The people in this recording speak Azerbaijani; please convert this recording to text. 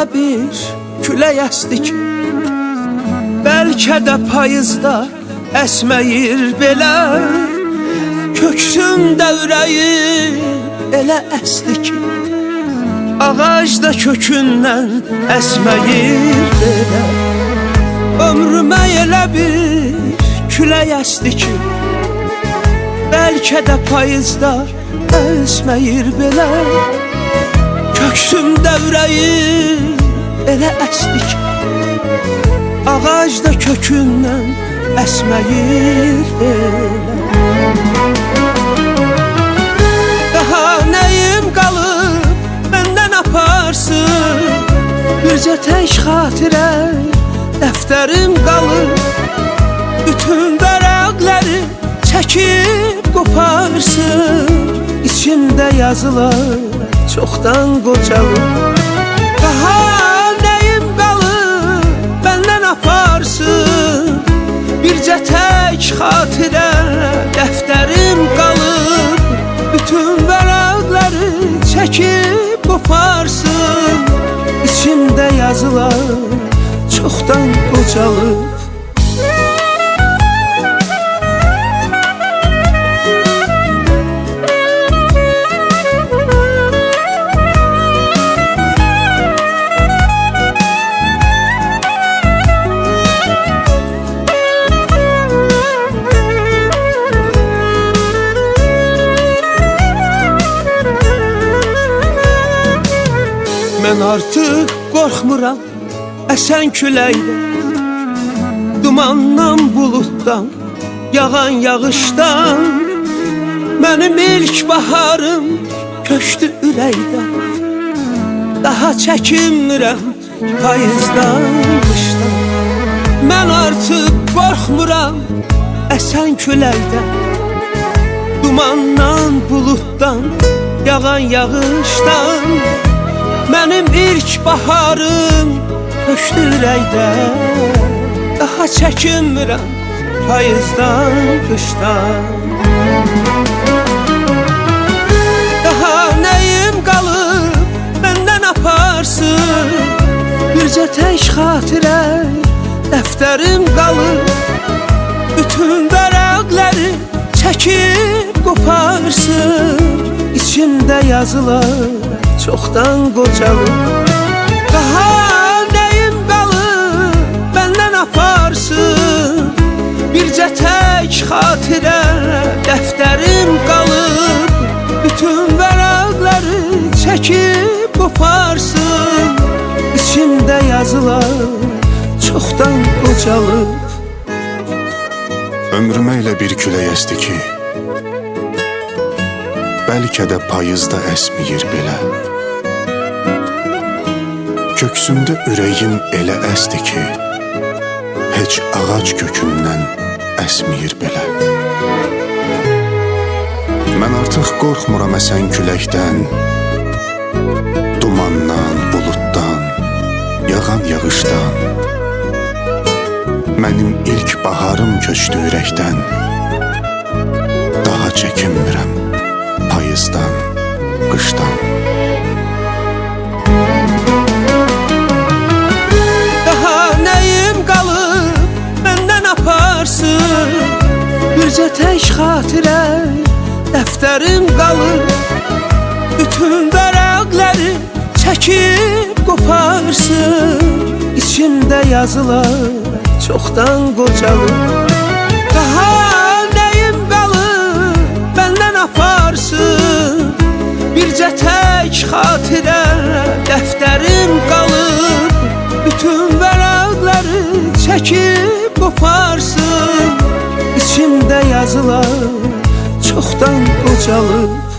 elə bir külək əsdi ki, bəlkə də payızda əsməyir belə. Köksümdə ürəyim elə əsdi ki, ağacda kökündən əsməyir belə. Ömrümə elə bir külək əsdi ki, bəlkə də payızda əsməyir belə. Köksümdə ürəyim elə əsdi ki, ağacda kökündən əsməyir belə. Daha nəyim qalıb məndən aparsın, bircə tək xatirə dəftərim qalıb. Bütün vərəqləri çəkib qoparsın, içimdə yazılar çoxdan qocalıb. Daha nəyim qalıb məndən aparsın, bircə tək xatirə dəftərim qalıb. Bütün vərəqləri çəkib qoparsın, içimdə yazılar çoxdan qocalıb. Mən artıq qorxmuram əsən küləkdən, dumandan, buluddan, yağan yağışdan. Mənim ilk baharım köçdü ürəkdən, daha çəkinmirəm payızdan, qışdan. Mən artıq qorxmuram əsən küləkdən, dumandan, buluddan, yağan yağışdan. Mənim ilk baharım köçdü ürəkdən, daha çəkinmirəm payızdan, qışdan. Daha nəyim qalıb məndən aparsın, bircə tək xatirə dəftərim qalıb. Bütün vərəqləri çəkib qoparsın, içimdə yazılar çoxdan qocalıb. Daha nəyim qalıb məndən aparsın, bircə tək xatirə dəftərim qalıb. Bütün vərəqləri çəkib qoparsın, içimdə yazılar çoxdan qocalıb. Ömrümə elə bir külək əsdi ki, bəlkə də payızda əsməyir belə. Köksümdə ürəyim elə əsdi ki, heç ağac kökündən əsməyir belə. Mən artıq qorxmuram əsən küləkdən, dumandan, buluddan, yağan yağışdan. Mənim ilk baharım köçdü ürəkdən, daha çəkinmirəm payızdan, qışdan. Daha nəyim qalıb məndən aparsın, bircə tək xatirə dəftərim qalıb. Bütün vərəqləri çəkib qoparsın, içimdə yazılar çoxdan qocalıb. Daha nəyim qalıb məndən aparsın, bircə tək xatirə dəftərim qalıb. Bütün vərəqləri çəkib qoparsın, içimdə yazılar çoxdan qocalıb.